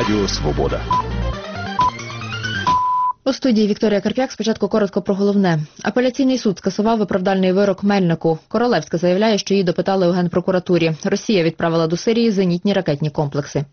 Радіо Свобода. У студії Вікторія Карп'як. Спочатку коротко про головне. Апеляційний суд скасував виправдальний вирок Мельнику. Королевська заявляє, що її допитали у Генпрокуратурі. Росія відправила до Сирії зенітні ракетні комплекси.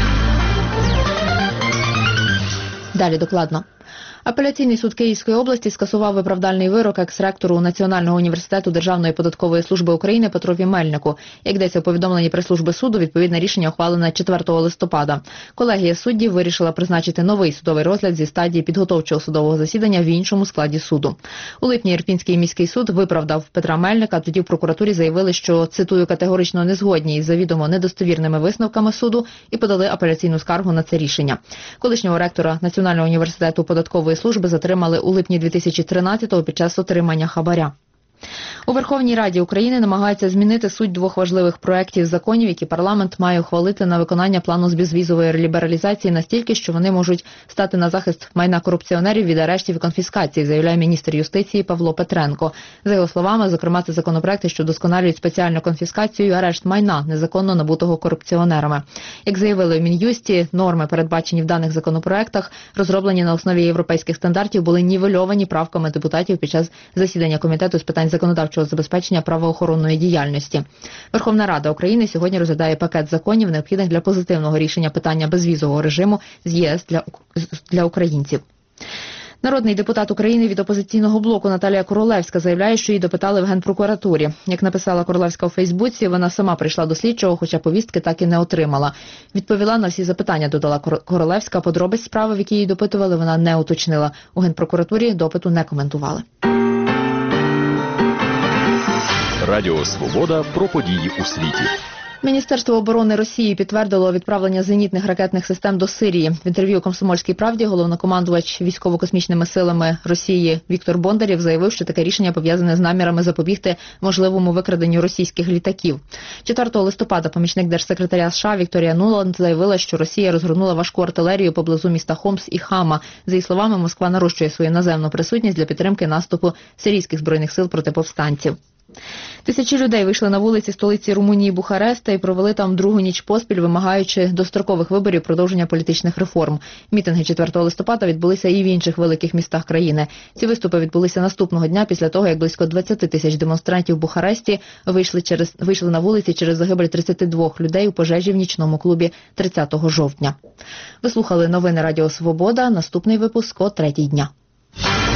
Далі докладно. Апеляційний суд Київської області скасував виправдальний вирок екс-ректору Національного університету Державної податкової служби України Петрові Мельнику. Як йдеться у повідомленні прес-служби суду, відповідне рішення ухвалене 4 листопада. Колегія суддів вирішила призначити новий судовий розгляд зі стадії підготовчого судового засідання в іншому складі суду. У липні Ірпінський міський суд виправдав Петра Мельника, тоді в прокуратурі заявили, що, цитую, категорично не згодні із завідомо недостовірними висновками суду і подали апеляційну скаргу на це рішення. Колишнього ректора Національного університету податкової служби затримали у липні 2013-го під час отримання хабаря. У Верховній Раді України намагаються змінити суть двох важливих проєктів законів, які парламент має ухвалити на виконання плану з безвізової лібералізації настільки, що вони можуть стати на захист майна корупціонерів від арештів і конфіскації, заявляє міністр юстиції Павло Петренко. За його словами, зокрема, це законопроекти, що досконалюють спеціальну конфіскацію і арешт майна, незаконно набутого корупціонерами. Як заявили в Мін'юсті, норми, передбачені в даних законопроектах, розроблені на основі європейських стандартів, були нівельовані правками депутатів під час засідання Комітету з питань законодавчого забезпечення правоохоронної діяльності. Верховна Рада України сьогодні розглядає пакет законів, необхідних для позитивного рішення питання безвізового режиму з ЄС для українців. Народний депутат України від опозиційного блоку Наталія Королевська заявляє, що її допитали в Генпрокуратурі. Як написала Королевська у Фейсбуці, вона сама прийшла до слідчого, хоча повістки так і не отримала. Відповіла на всі запитання, додала Королевська. Подробиць справи, в якій її допитували, вона не уточнила. У Генпрокуратурі допиту не коментували. Радіо Свобода про події у світі. Міністерство оборони Росії підтвердило відправлення зенітних ракетних систем до Сирії. В інтерв'ю «Комсомольській правді» головнокомандувач військово-космічними силами Росії Віктор Бондарєв заявив, що таке рішення пов'язане з намірами запобігти можливому викраденню російських літаків. 4 листопада помічник держсекретаря США Вікторія Нуланд заявила, що Росія розгорнула важку артилерію поблизу міста Хомс і Хама. За її словами, Москва нарощує свою наземну присутність для підтримки наступу сирійських збройних сил проти повстанців. Тисячі людей вийшли на вулиці столиці Румунії Бухареста і провели там другу ніч поспіль, вимагаючи дострокових виборів продовження політичних реформ. Мітинги 4 листопада відбулися і в інших великих містах країни. Ці виступи відбулися наступного дня після того, як близько 20 тисяч демонстрантів в Бухаресті вийшли на вулиці через загибель 32 людей у пожежі в нічному клубі 30 жовтня. Ви слухали новини Радіо Свобода. Наступний випуск о 3-й дня.